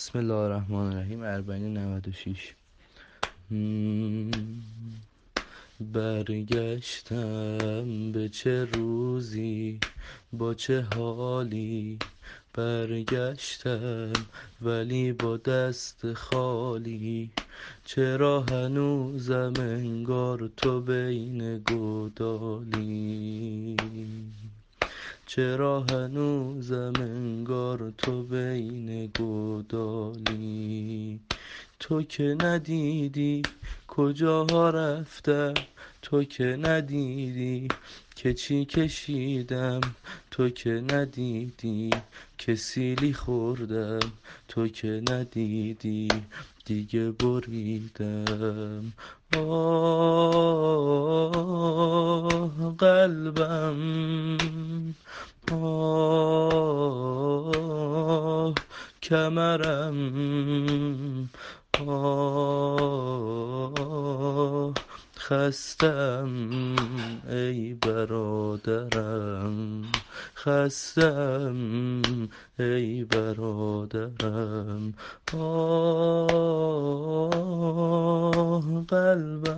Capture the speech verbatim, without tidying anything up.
بسم الله الرحمن الرحیم. اربعین نود و شیش. هم، برگشتم به چه روزی با چه حالی، برگشتم ولی با دست خالی. چرا هنوزم انگار تو بین گودالی، چرا هنوزم انگار تو بین گودالی. تو که ندیدی کجاها رفتم، تو که ندیدی که چی کشیدم، تو که ندیدی که سیلی خوردم، تو که ندیدی دیگه بریدم. آه قلبم، آه کمرم، آه خستم ای برادرم، خستم ای برادرم. آه قلبم،